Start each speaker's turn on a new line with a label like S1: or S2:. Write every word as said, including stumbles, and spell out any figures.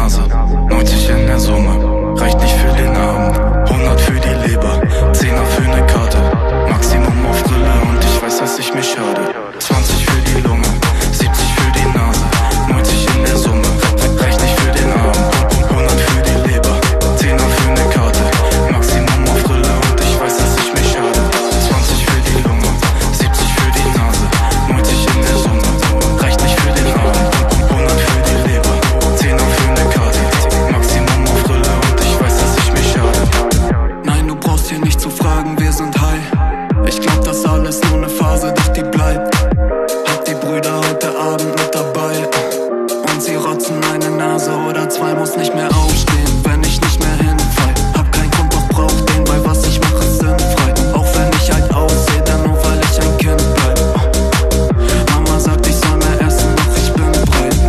S1: Nase. neunzig in der Summe, reicht nicht für den Abend. hundert für die Leber, zehner für ne Karte. Maximum auf Brille und ich weiß, dass ich mich schade. zwanzig für die Lunge, siebzig für die Nase. neunzig in der Summe, reicht nicht für den Abend. hundert für die Leber, zehner für ne Karte. Maximum auf Brille und ich weiß, dass ich mich schade. zwanzig für die Lunge, siebzig für die Nase. neunzig in der Summe, reicht nicht für den Abend. hundert für die Leber, zehner für ne Karte. Maximum auf Brille und ich weiß, dass ich mich schade.
S2: Nein, du brauchst hier nicht zu fragen, wir sind high. Ich glaub, das alles nur ne Phase, doch die bleibt. Hab die Brüder heute Abend mit dabei. Und sie rotzen eine Nase oder zwei, muss nicht mehr aufstehen.